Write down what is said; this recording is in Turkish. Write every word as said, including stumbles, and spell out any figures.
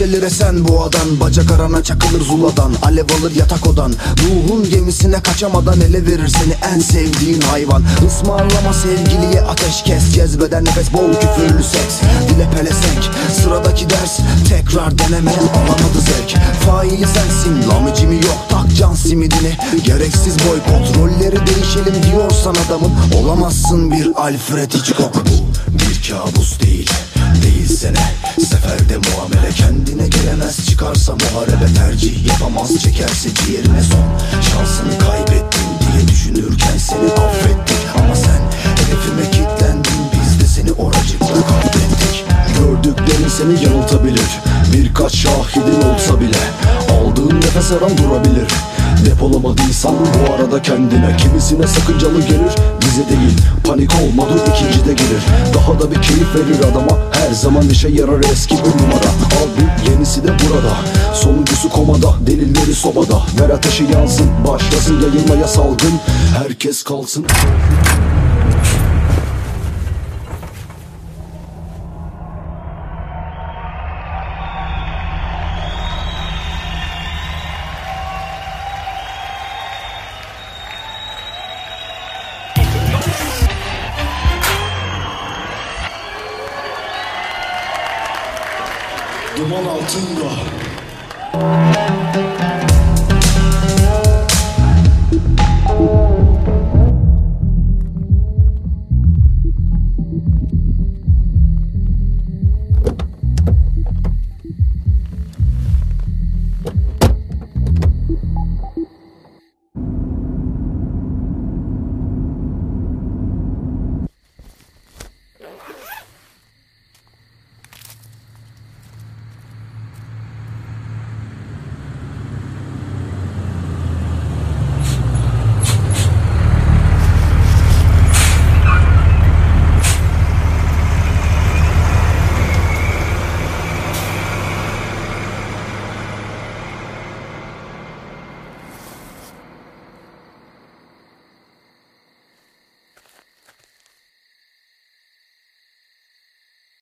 Yükselir esen boğadan, bacak arana çakılır zuladan, alev alır yatak odan. Ruhun gemisine kaçamadan ele verir seni en sevdiğin hayvan. Ismarlama sevgiliye ateşkes, cezbeden nefes bol küfürlü seks. Dile pelesenk, sıradaki ders tekrar denemeden alamadı zevk. Faili sensin, lamıcımı yok, tak can simidini. Gereksiz boykot, rolleri değişelim diyorsan adamın, olamazsın bir Alfred Hitchcock. Bu bir kabus değil, değilse ne? Seferde muamele, kendine gelemez, çıkarsa muharebe. Tercih yapamaz, çekerse ciğerine, son şansını kaybettin diye düşünürken seni affettik. Ama sen hedefime kilitlendin, biz de seni oracıkla kaybettik. Gördüklerin seni yanıltabilir, birkaç şahidin olsa bile. Aldığın nefes her an durabilir. Depolamadıysan bu arada kendine, kimisine sakıncalı gelir, bize değil. Panik olma, dur ikinci de gelir. Daha da bir keyif verir adama, her zaman işe yarar eski bir numara. Al bir yenisi de burada, sonuncusu komada, delilleri sobada. Ver ateşi yansın, başlasın yayılmaya salgın, herkes kalsın. Duman altında.